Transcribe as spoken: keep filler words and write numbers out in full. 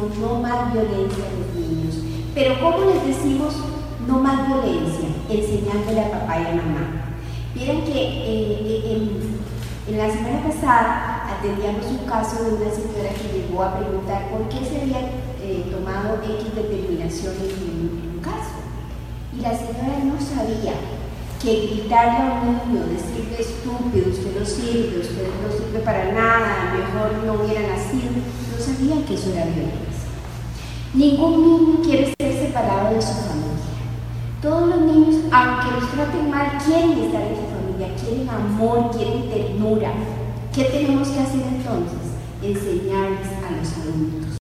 decimos no más violencia a los niños. Pero ¿cómo les decimos no más violencia? Enseñándole a papá y a mamá. Vieron que eh, en, en la semana pasada atendíamos un caso de una señora que llegó a preguntar por qué se había eh, tomado X determinación en, en un caso. Y la señora no sabía que gritarle a un niño, decirle estúpido, usted no sirve, usted no sirve para nada, mejor no hubiera nacido, no sabía que eso era violencia. Ningún niño quiere ser separado de su familia. Todos los niños, aunque los traten mal, quieren estar en su familia, quieren amor, quieren ternura. ¿Qué tenemos que hacer entonces? Enseñarles a los adultos.